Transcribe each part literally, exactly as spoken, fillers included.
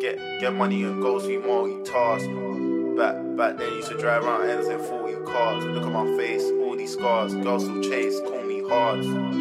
Get get money and go to multitask. Back back then used to drive around ends in forty cars. Look at my face, all these scars. Girls still chase, call me hard.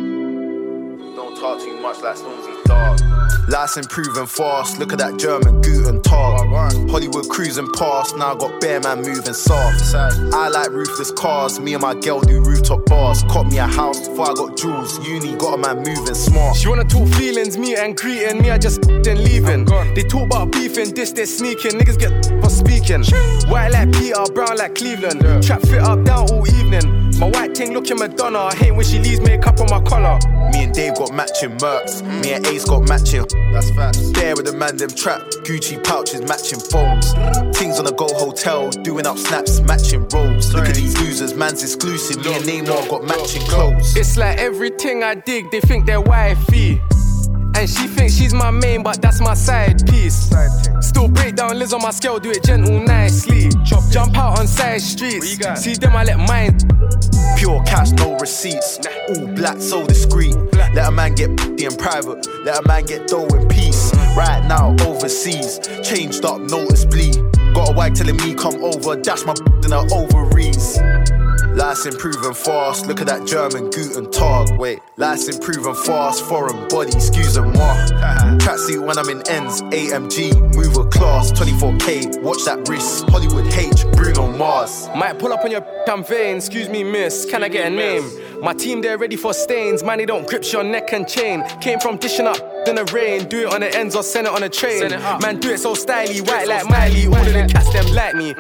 Don't talk too much like Stormzy dog. Life's improving fast, look at that German Guten Tag. Hollywood cruising past, now I got bear man moving soft. I like ruthless cars, me and my girl do rooftop bars. Caught me a house before I got jewels, uni got a man moving smart. She wanna talk feelings, meet and greeting, me I just then leaving. They talk about beefing, this they sneaking, niggas get for speaking. White like Peter, brown like Cleveland, yeah. Trap fit up down all evening. My white ting looking Madonna, I hate when she leaves makeup on my collar. Me and Dave got matching mercs, mm. Me and Ace got matching. That's facts. There with the man them trap, Gucci pouches matching phones. Things on the Go Hotel, doing up snaps, matching rolls. Sorry. Look at these losers, man's exclusive. Me and Neymar got matching clothes. It's like everything I dig, they think they're wifey. And she thinks she's my main, but that's my side piece. Still break down Liz on my scale, do it gentle, nicely. Chop, jump out on side streets. See them, I let mine. Pure cash, no receipts. All black, so discreet. Let a man get in private. Let a man get dough in peace. Right now, overseas. Changed up noticeably. Got a wife telling me come over. Dash my in her ovaries. Life's improving fast, look at that German Guten Tag. Wait, life's improving fast, foreign body, excuse moi. Tracksuit when I'm in ends, A M G, mover class, twenty-four K, watch that wrist, Hollywood H, Bruno Mars. Might pull up on your campaign, excuse me miss, can I get a name? My team they're ready for stains, man they don't grip your neck and chain. Came from dishing up in the rain, do it on the ends or send it on a train. Man do it so styly, white like Miley, all of the cats them like me.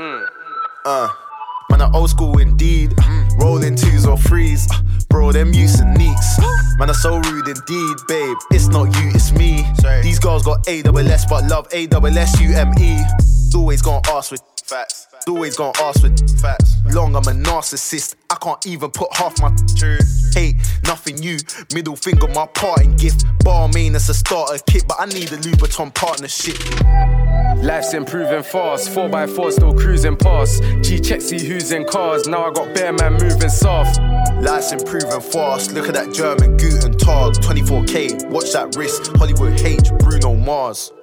Uh. Man, are old school indeed. Mm. Rolling twos or threes. Uh, bro, them use and neeks. Uh, man, are so rude indeed, babe. It's not you, it's me. Sorry. These girls got A W S, but love A W S U M E. Always gonna ask with facts. Always gonna ask with facts. Long, I'm a narcissist. I can't even put half my true. Hate, nothing new. Middle finger, my parting gift. Bar main as a starter kit, but I need a Louboutin partnership. Life's improving fast, four by four still cruising past. G-check, see who's in cars, now I got bear man moving soft. Life's improving fast, look at that German Guten Tag. twenty-four K, watch that wrist, Hollywood H, Bruno Mars.